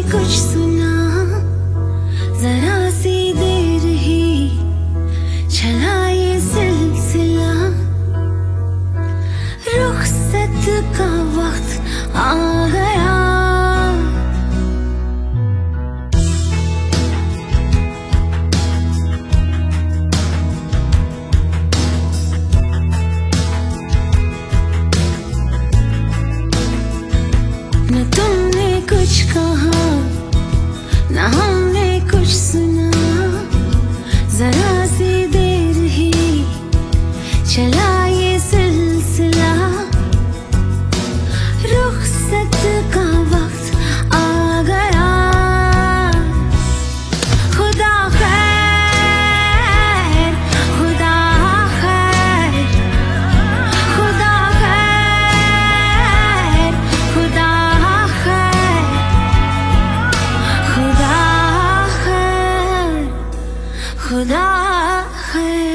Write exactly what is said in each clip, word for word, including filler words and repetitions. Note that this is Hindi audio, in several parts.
कुछ सुना, जरा सी देर ही चला ये सिलसिला, रुखसत का वक्त आ गया। न तुमने कुछ कहा, न हमने कुछ सुना, जरा सी देर ही चला ये सिलसिला, रुखसत का वक्त आ गया। खुदा खैर, खुदा खैर, खुदा खैर, खुदा खैर, खुदा खैर, खुदा खैर।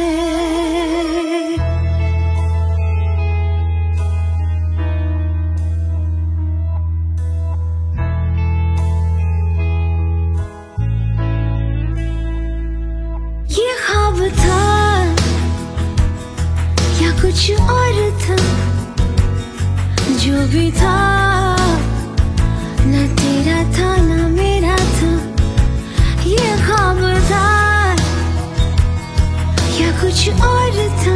ये ख्वाब था या कुछ और था, जो भी था न तेरा था न मेरा था। ये ख्वाब था या कुछ और था,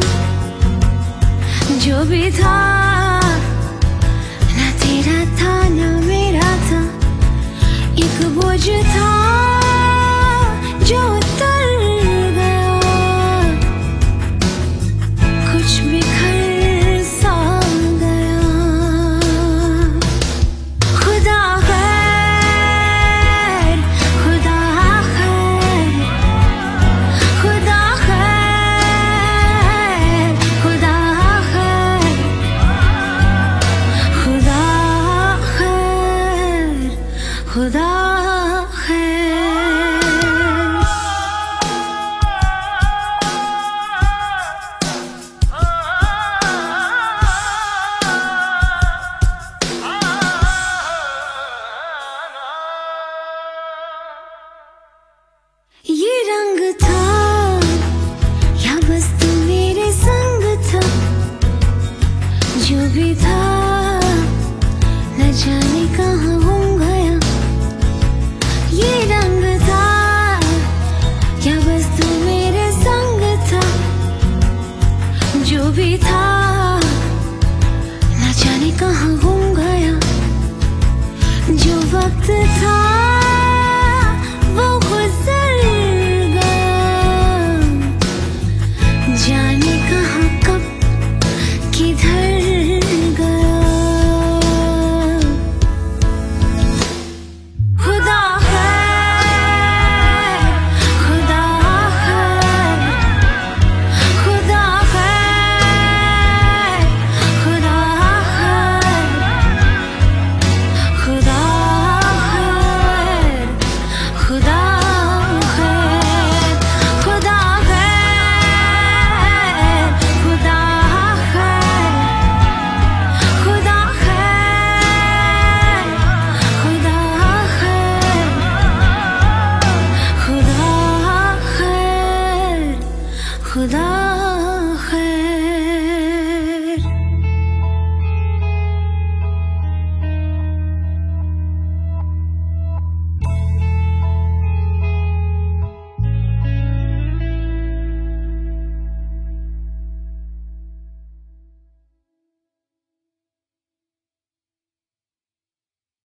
जो भी था न तेरा था न मेरा था। एक बोझ था जो उतर गया, कुछ बिखर सा गया। खुदा खैर, खुदा खैर, खुदा खैर, खुदा खैर, खुदा खैर, खुदा खैर। ये रंग था या बस तू मेरे संग था, जो भी था न जाने कहाँ गुम गया। ये रंग था या बस तू मेरे संग था, जो भी था न जाने कहाँ गुम गया। जो वक्त था वो गुजर गया, जाने कहाँ कब किधर गया। खुदा खैर, खुदा खैर, खुदा खैर, खुदा खैर, खुदा खैर, खुदा खैर, खुदा खैर, खुदा खैर, खुदा खैर, खुदा खैर, खुदा खैर, खुदा